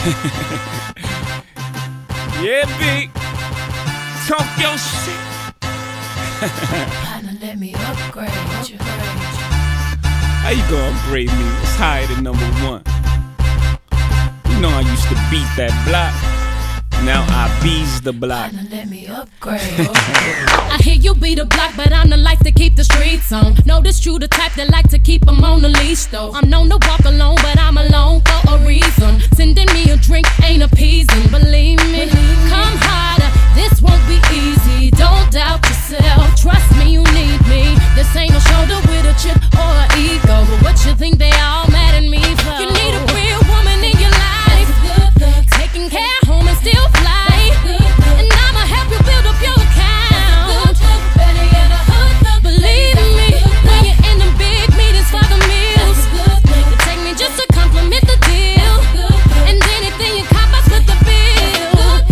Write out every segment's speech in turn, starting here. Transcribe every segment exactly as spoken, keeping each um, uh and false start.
Yeah, big. Talk your shit. Partner, let me upgrade you. How you gonna upgrade me? It's higher than number one. You know I used to beat that block. Now I bees the block. Partner, let me upgrade. I hear you be the block, but I'm the life to keep the streets on. Notice you the type that like to keep them on the leash though. I'm known to walk alone, but I'm alone for a reason. Sending me a drink ain't appeasing, believe me. Come harder, this won't be easy. Don't doubt yourself, trust me, you need me. This ain't a shoulder with a chip or an ego, but what you think they all mad at me for? You need a real woman in your life, taking care home and still fly. And I'ma help you build up your account. Believe me, when you're in them big meetings for the meals, you take me just to compliment the deal. And anything you cop, I split the bill.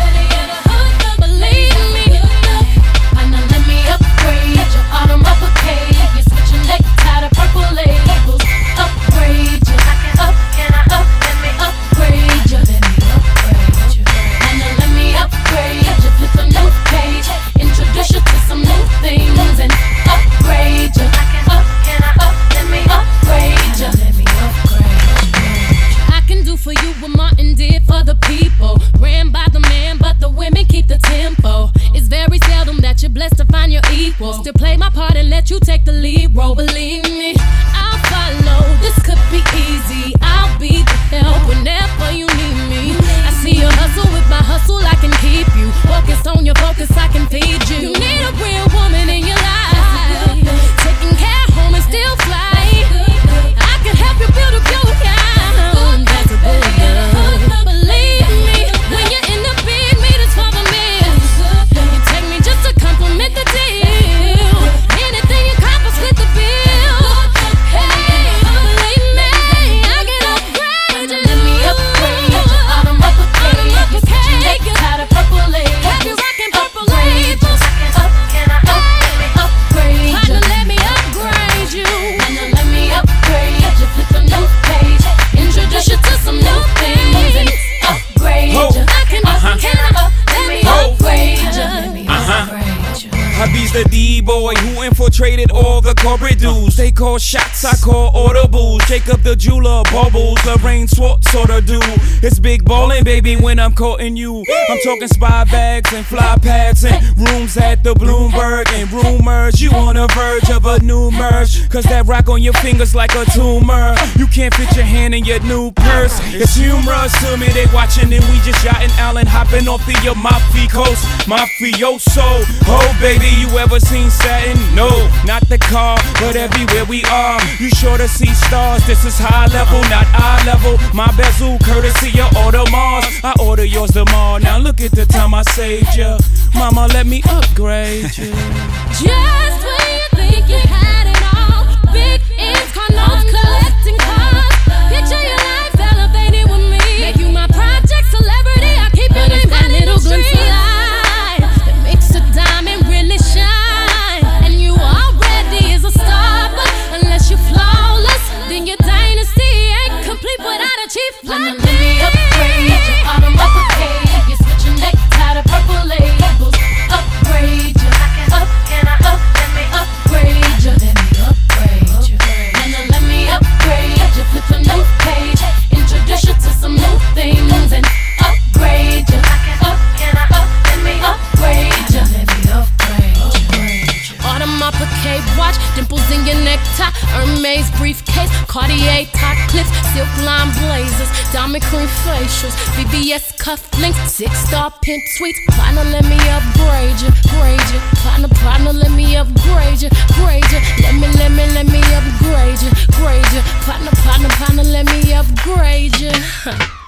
Believe me, Partner, let me upgrade your autumn uppercase. You're switching necktie to purple labels. Upgrade you. Up, can I up? Let me upgrade you. Let me upgrade you. Partner, let me upgrade you. Flip a new page. Introduce you to some new things and upgrade you. Up, can I up? Let me upgrade you. Let me upgrade you. I can do for you what Martin did for the people. Ran by the man, but the women keep the tempo. It's very seldom that you're blessed to find your equal. Still play my part and let you take the lead role. Believe me, I'll follow. This could be easy. I'll be the help whenever you need me. I see you hustle with my hustle. I can keep you focused on your focus. I can feed you. You need a real woman in your life, taking care home and still fly. I can help you build up your account. That's a good girl. Believe me, when you're in the big meetings for the meals, you take me just to compliment the deal. Anything you cop, I split the bill. Hey, believe me, I can upgrade you. Let me upgrade your autumn uppercase. You're switching necktie to purple labels. Have you rocking purple labels? Up, can I up? Let me upgrade you. Partner, let me upgrade you. Partner, let me upgrade you. Flip a new page. Introduce you to some new things and upgrade Ho. you. I can, Uh-huh. can I up? Let me Ho. upgrade you. Let me Uh-huh. upgrade you. Hubby's the D-boy who infiltrated all the corporate dudes. They call shots, I call audibles. Jacob the jeweler, bubbles, Lorraine Swartz sorta do. It's big ballin', baby, when I'm courting you. I'm talking spy bags and fly pads and rooms at the Bloomberg and rumors. You on the verge of a new merge, cause that rock on your fingers like a tumor. You can't fit your hand in your new purse. It's humorous to me, they watching and we just yachting Allen, hopping off the Amalfi Coast. Mafioso, oh baby, you ever seen satin? No, not the car, but everywhere we are. You sure to see stars, this is high level, not eye level. My bezel, courtesy of Audemars. I order yours tomorrow, now look at the time I saved ya. Mama, let me upgrade you. Just when you think you had it all, big ends, car notes, collecting cars. Picture your life elevated with me. Make you my project celebrity. I keep your name high in the street. That makes a diamond really shine. And you already is a star, but unless you're flawless, then your dynasty ain't complete without a chief Partner, like let me upgrade your autumn uppercase. You're switching necktie to purple labels. Upgrade you. Up, can I up? Let me upgrade you. Let me upgrade you. Partner, let me upgrade you. Flip a new page. Introduce you to some new things and upgrade you. Up, can I up? Let me upgrade you. Let me upgrade you. Autumn uppercase watch, dimples in your necktie, Hermes briefcase, Cartier top clips, silk line blazers, diamond cream facials, V V S cufflinks, six star pimp suites. Partner, let me upgrade you, grade you. Partner, partner, let me upgrade you, grade you. Let me, let me, let me upgrade you, grade you. Partner, partner, partner, let me upgrade you.